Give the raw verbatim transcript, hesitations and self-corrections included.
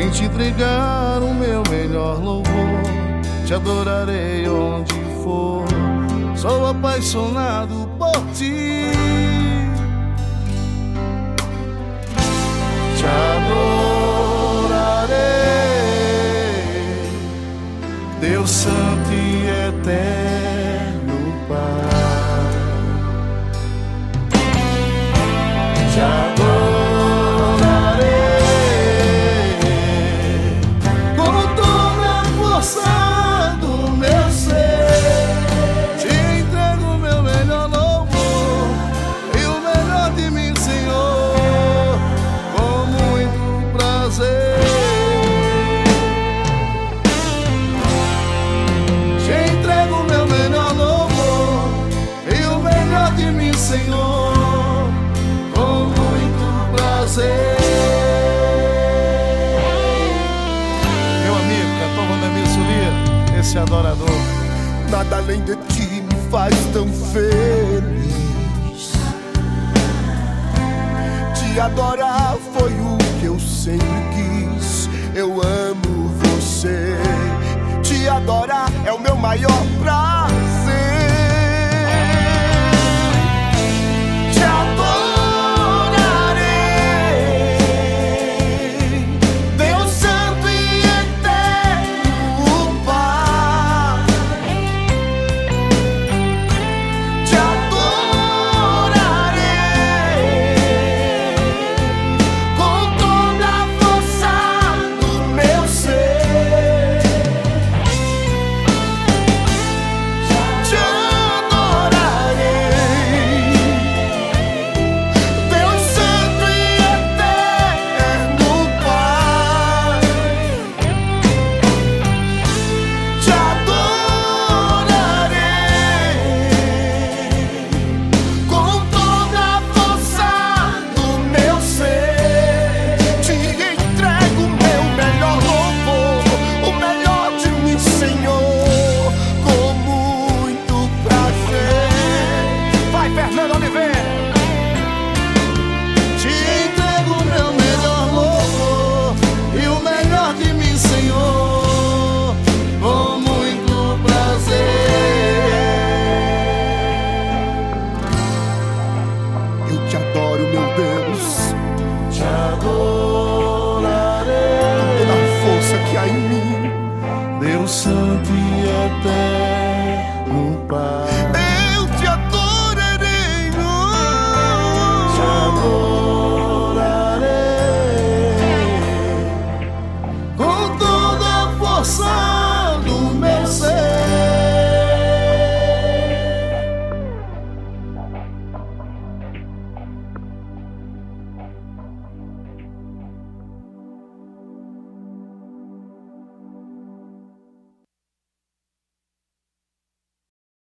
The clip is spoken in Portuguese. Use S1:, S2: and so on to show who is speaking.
S1: vim te entregar o meu melhor louvor. Te adorarei onde for, sou apaixonado por ti. Te adorarei, Deus santo e eterno Pai. Te adorarei com toda a força do meu ser. Te entrego o meu melhor louvor e o melhor de mim, Senhor, com muito prazer. Te entrego o meu melhor louvor e o melhor de mim, Senhor, com muito prazer. Meu amigo, cantor Vandemir Sulir, esse adorador.
S2: Nada além de ti me faz tão feliz. Te adorar foi o que eu sempre quis. Eu amo você. Te adorar é o meu maior prazer.